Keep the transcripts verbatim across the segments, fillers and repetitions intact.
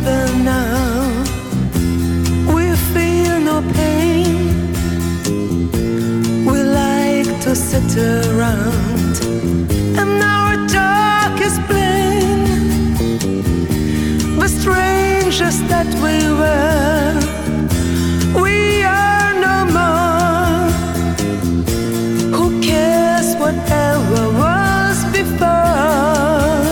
together now. We feel no pain. We like to sit around, and our talk is plain. The strangers that we were, we are no more. Who cares whatever was before?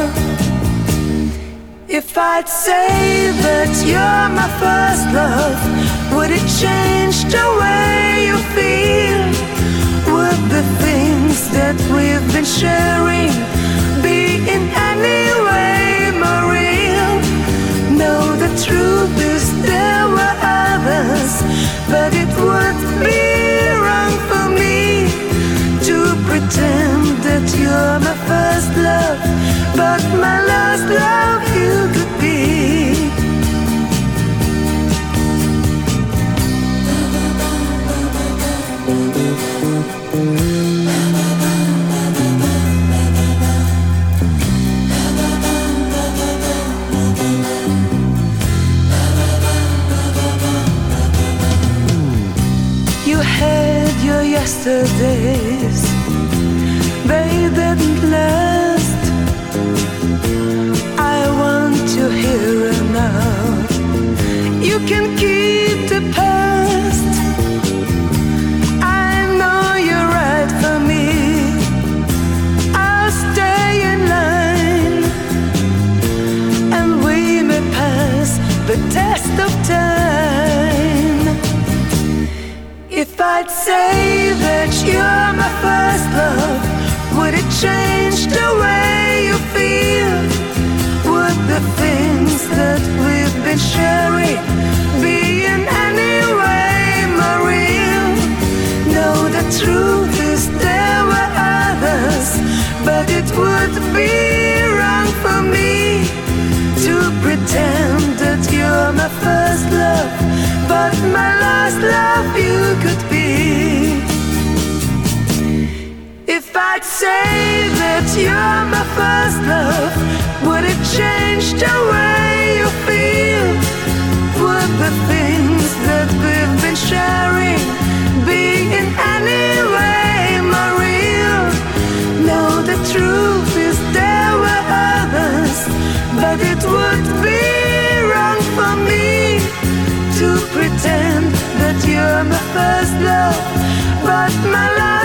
If I'd say that you're my first love, would it change the way you feel? Would the things that we've been sharing be in any way more real? No, the truth is there were others, but it would be wrong for me to pretend that you're my first love, but my last love you could be. You had your yesterdays, they didn't last. I want you here and now. You can keep the past. I know you're right for me. I'll stay in line, and we may pass the test of time. If I'd say that you're my first love, would it change the way you feel? Would the things that we've been sharing be in any way more real? No, the truth is there were others, but it would be wrong for me to pretend that you're my first love, but my last love you could be. If I'd say that you're my first love, would it change the way you feel? Would the things that we've been sharing be in any way more real? No, the truth is there were others, but it would be wrong for me to pretend that you're my first love, but my love